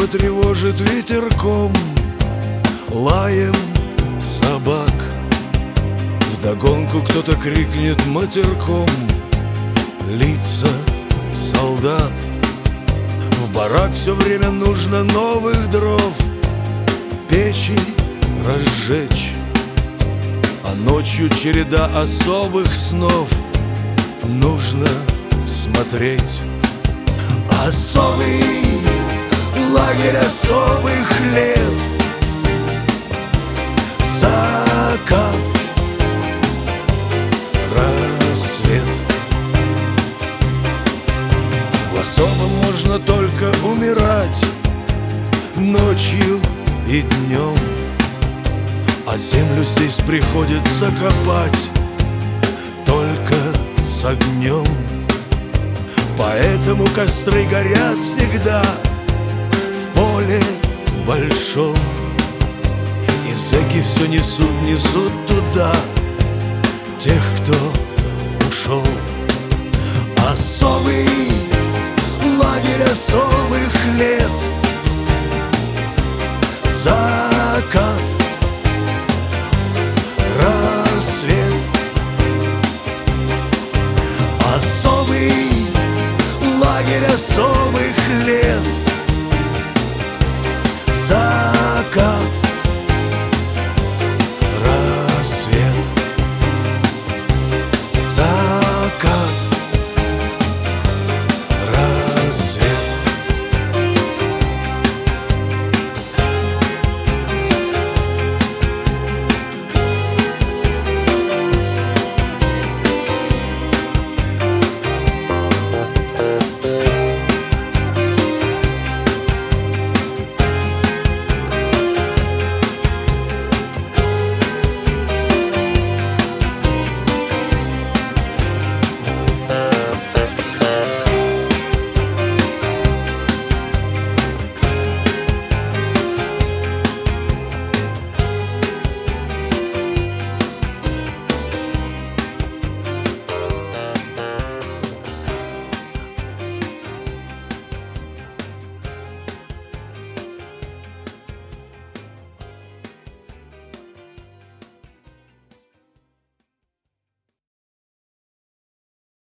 тревожит ветерком, лаем собак. Вдогонку кто-то крикнет матерком. Лица солдат. В барак все время нужно новых дров, печи разжечь. А ночью череда особых снов. Нужно смотреть. Особый лагерь особых лет. Закат, рассвет. В особом можно только умирать ночью и днем, а землю здесь приходится копать только с огнем. Поэтому костры горят всегда в поле большом, и зэки все несут туда тех, кто ушел. Особый лагерь особых лет.